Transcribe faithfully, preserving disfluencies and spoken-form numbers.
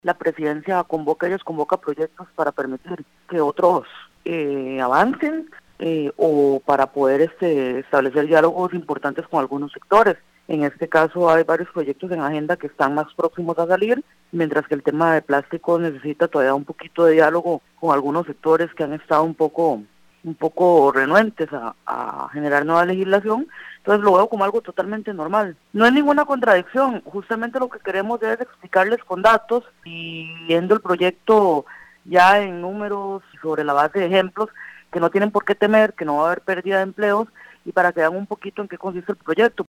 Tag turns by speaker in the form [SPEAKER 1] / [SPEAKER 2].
[SPEAKER 1] la presidencia convoca, ellos convoca proyectos para permitir que otros eh, avancen eh, o para poder este, establecer diálogos importantes con algunos sectores. En este caso hay varios proyectos en agenda que están más próximos a salir, mientras que el tema de plástico necesita todavía un poquito de diálogo con algunos sectores que han estado un poco un poco renuentes a, a generar nueva legislación. Entonces lo veo como algo totalmente normal. No es ninguna contradicción, justamente lo que queremos es explicarles con datos y viendo el proyecto ya en números sobre la base de ejemplos, que no tienen por qué temer, que no va a haber pérdida de empleos y para que vean un poquito en qué consiste el proyecto.